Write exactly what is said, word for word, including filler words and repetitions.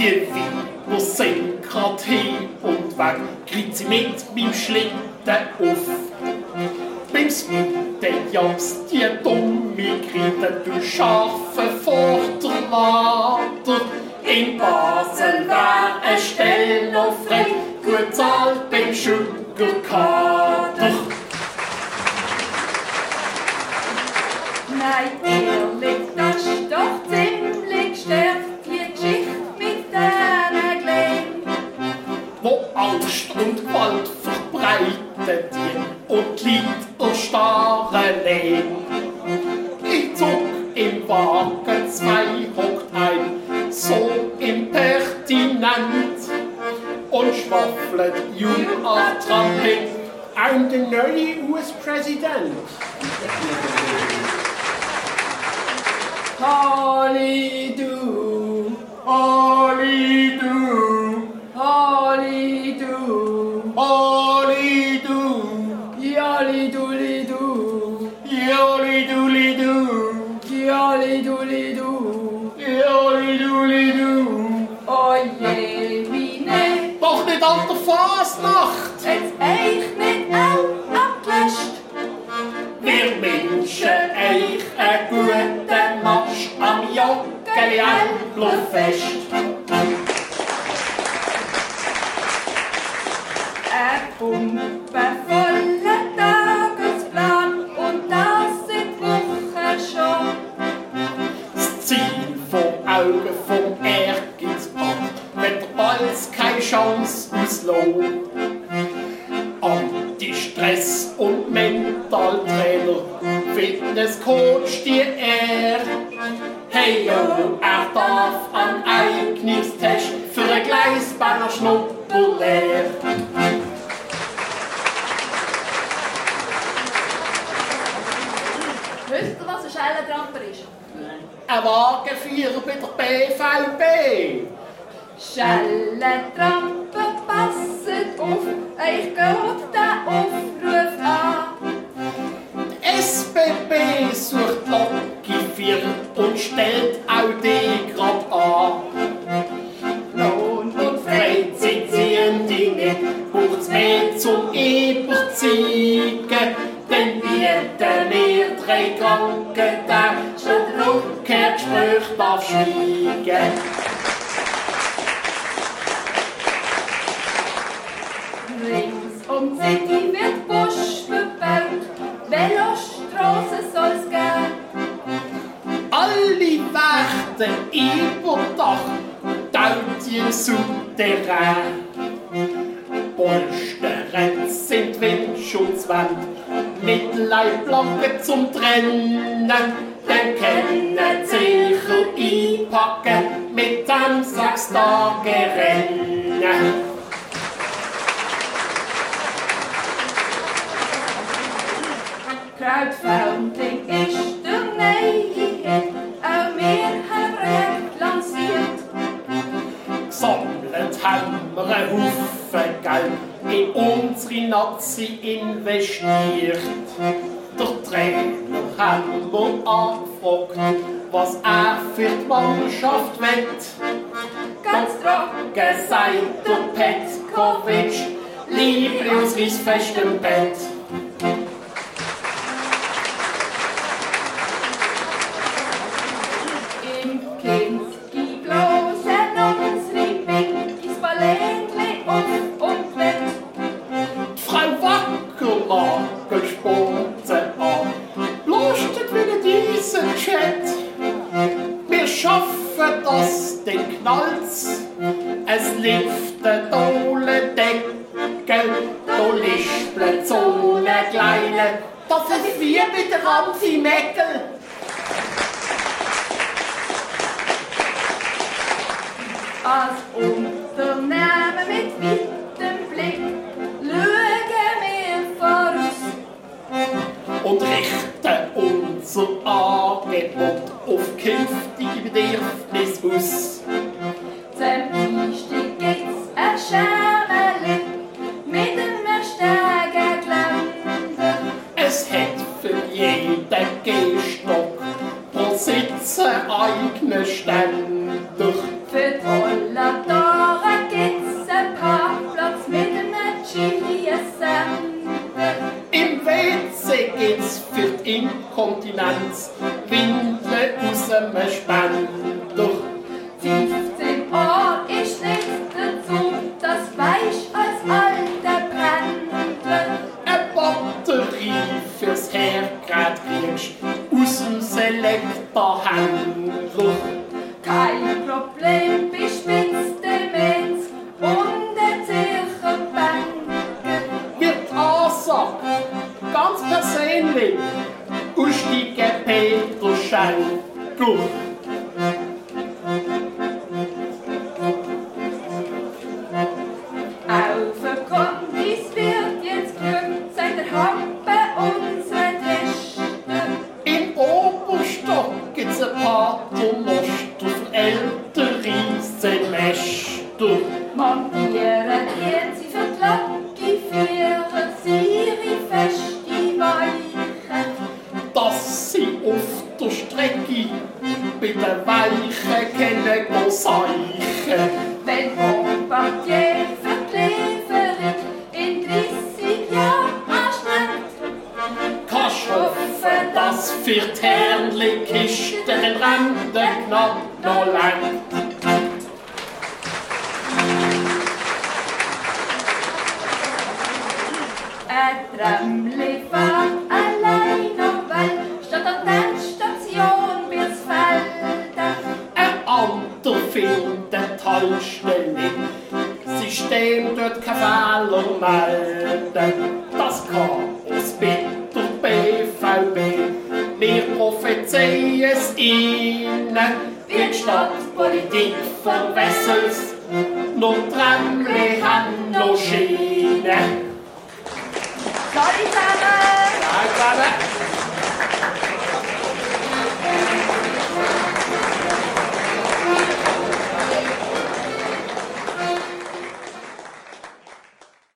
Die Weiber sind grad hin und weg, kriegt sie mit beim Schlitten auf. Beim Spitten jagst die dumme Kritte durch scharfe Vorderlader. In Basel wär eine Stelle noch frei, gut zahlt beim Sugarkader. Nein, ehrlich, das ist doch ziemlich gestärkt, die Geschichte mit diesen Gleinen. Wo Angst und Gewalt verbreitet wird und die Leute starren lehnen. Im Zug im Wagen zwei hockt ein, so impertinent, und schwaffelt jung an Trampling, ein der neue U S-Präsident. Holly-do, Holly-do, Holly-do, Holly-do, Yolly-doolly-do, Yolly-doolly-do, Yolly-doolly-do, Yolly-doolly-do. oh je, wie ne, Doch nicht an der Fasnacht! jetzt echt nicht auch abgelöscht. Wir wünschen euch einen guten Marsch am Joggeli-Elblo-Fest. Ein pumpenvoller Tagesplan und das seit Wochen schon. Das Ziel vom Auge vom Ehrgeiz ab, wenn der Balz keine Chance auslässt. Anti-Stress und Mentaltrainer, Fitnesscoach die er. Hey yo, er darf an Eignungstest für ein Gleisbahner Schnupperlehr. Wisst ihr, was ein Schellentramper ist? Ein Wagenführer bei der B V B. Schellentramper, passet auf, euch geht der Aufruf an. Die S B B sucht Lokifirmen und stellt auch die grad an. Lohn und Freizeit ziehen die nicht, braucht's mehr zum Überzeugen. Denn bieten wir drei Krankentage, statt Rückkehrgespräch darf schweigen. Rings um die City wird Busch verbaut, Velostrasse soll's geben. Alle Wächter überdacht, tausend Souterrain. Polstern sind Windschutzwände mit Leitplanken zum Trennen. Dann können sicher einpacken mit dem Sechs-Tage-Rennen. Crowdfunding ist der neue Hit, auch wir haben recht lanciert. Gesammelt haben wir einen Haufen Geld in unsere Nazi investiert. Der Trainer haben wir angefragt, was er für die Mannschaft will. Ganz trocken Gesagt der Petkovic, Liebe uns ist fest im Bett. im Kinski bloßen unsere Pinkies Balletli auf und weg. Die Frau Wackerlager sporten an, blustet wieder diesen Chat. Wir schaffen das, den knallt's, es liftet ohne Deckel, da lispelt so eine kleine, das ist wie mit der Ramsi-Meckel. Als Unternehmen mit weitem Blick schauen wir voraus. Und richten unser Angebot auf künftige Bedürfnisse aus. Zum Einstieg gibt's ein Schermeli mit einem Stegengeländer. Es hat für jeden Gehstock pro Sitz einen eigenen Ständer. Für die Roller streichen. Wenn Bombardier für die Lieferung in dreissig Jahren anstrengt, Kannst hoffen, dass für die Herrli-Kiste den Rente knapp noch langt. ein Tramli fährt allein am Wald, statt an der Endstation Birsfelden. Ein anderer findet Haltstelle, System dort kein Fehler melden. Das Chaos bitter B V B, wir prophezeien es ihnen, wie die Stadtpolitik von Wessels, nur Tramli haben noch Schienen. Hallo zusammen! Hallo zusammen!